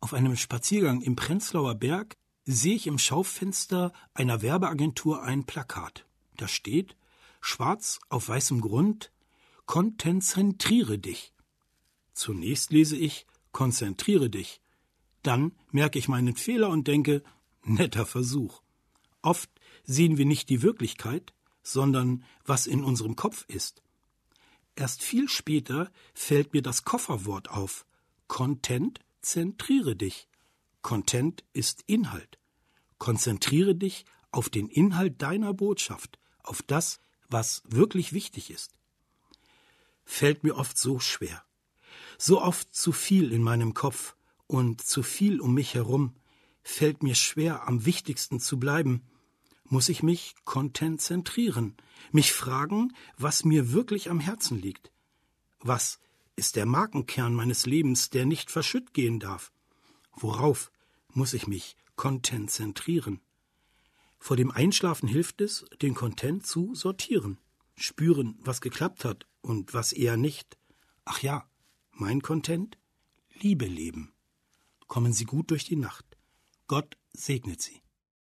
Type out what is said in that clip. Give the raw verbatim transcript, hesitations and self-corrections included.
Auf einem Spaziergang im Prenzlauer Berg sehe ich im Schaufenster einer Werbeagentur ein Plakat. Da steht, schwarz auf weißem Grund, konzentriere dich. Zunächst lese ich, konzentriere dich. Dann merke ich meinen Fehler und denke, netter Versuch. Oft sehen wir nicht die Wirklichkeit, sondern was in unserem Kopf ist. Erst viel später fällt mir das Kofferwort auf. Content, zentriere dich. Content ist Inhalt. Konzentriere dich auf den Inhalt deiner Botschaft, auf das, was wirklich wichtig ist. Fällt mir oft so schwer. So oft zu viel in meinem Kopf und zu viel um mich herum. Fällt mir schwer, am wichtigsten zu bleiben. Muss ich mich konzentrieren, mich fragen, was mir wirklich am Herzen liegt. Was ist der Markenkern meines Lebens, der nicht verschütt gehen darf? Worauf muss ich mich konzentrieren? Vor dem Einschlafen hilft es, den Content zu sortieren. Spüren, was geklappt hat und was eher nicht. Ach ja, mein Content? Liebe leben. Kommen Sie gut durch die Nacht. Gott segnet Sie.